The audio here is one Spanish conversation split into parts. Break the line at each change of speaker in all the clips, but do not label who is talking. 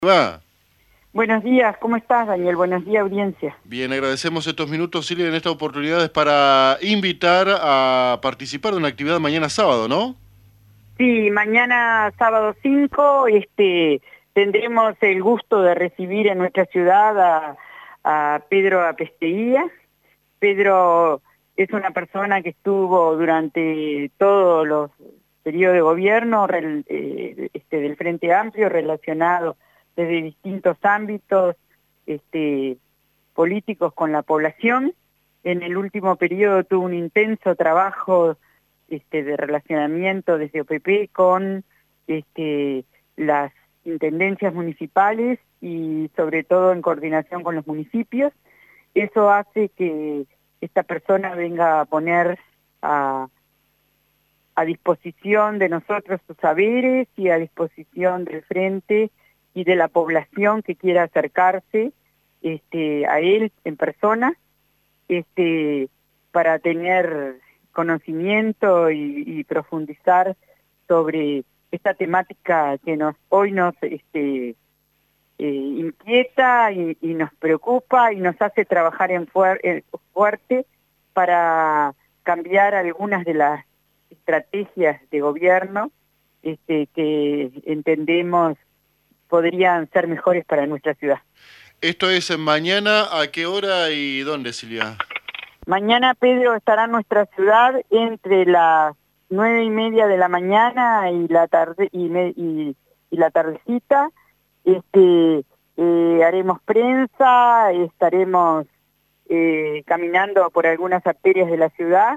Va.
Buenos días, ¿cómo estás, Daniel? Buenos días, audiencia.
Bien, agradecemos estos minutos, Silvia, en esta oportunidad es para invitar a participar de una actividad mañana sábado, ¿no?
Sí, mañana sábado 5, tendremos el gusto de recibir en nuestra ciudad a Pedro Apesteguía. Pedro es una persona que estuvo durante todos los periodos de gobierno del Frente Amplio, relacionado desde distintos ámbitos políticos con la población. En el último periodo tuvo un intenso trabajo de relacionamiento desde OPP con las intendencias municipales y sobre todo en coordinación con los municipios. Eso hace que esta persona venga a poner a disposición de nosotros sus saberes y a disposición del frente y de la población que quiera acercarse a él en persona, para tener conocimiento y profundizar sobre esta temática que hoy nos inquieta y nos preocupa y nos hace trabajar fuerte para cambiar algunas de las estrategias de gobierno que entendemos podrían ser mejores para nuestra ciudad.
Esto es mañana, ¿a qué hora y dónde, Silvia?
Mañana Pedro estará en nuestra ciudad entre las 9:30 de la mañana y la tarde y la tardecita. Haremos prensa, estaremos caminando por algunas arterias de la ciudad,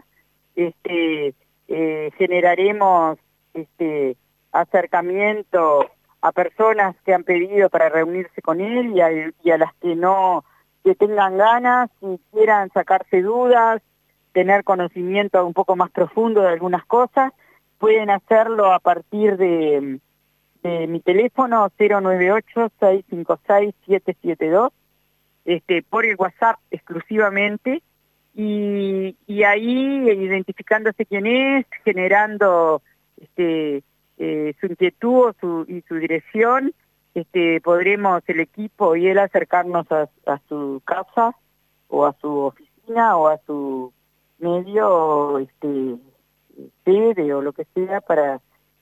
generaremos acercamiento a personas que han pedido para reunirse con él y a las que no, que tengan ganas y quieran sacarse dudas, tener conocimiento un poco más profundo de algunas cosas, pueden hacerlo a partir de mi teléfono 098-656-772, por el WhatsApp exclusivamente, y ahí identificándose quién es, generando su inquietud y su dirección, podremos el equipo y él acercarnos a su casa o a su oficina o a su medio sede o lo que sea para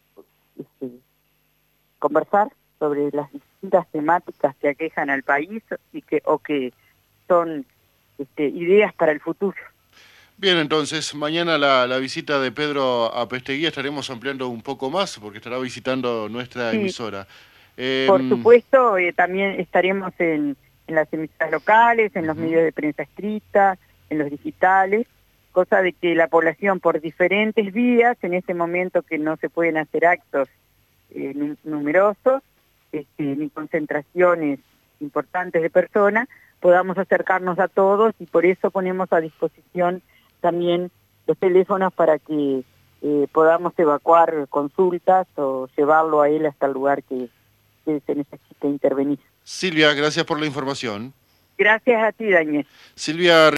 conversar sobre las distintas temáticas que aquejan al país o que son ideas para el futuro.
Bien, entonces, mañana la visita de Pedro Apesteguía estaremos ampliando un poco más porque estará visitando nuestra
Sí,
emisora.
por supuesto, también estaremos en las emisoras locales, en los
Ujú.
medios de prensa escrita, en los digitales, cosa de que la población por diferentes vías, en ese momento que no se pueden hacer actos numerosos, ni concentraciones importantes de personas, podamos acercarnos a todos y por eso ponemos a disposición también los teléfonos para que podamos evacuar consultas o llevarlo a él hasta el lugar que se necesite intervenir.
Silvia, gracias por la información.
Gracias a ti, Daniel.
Silvia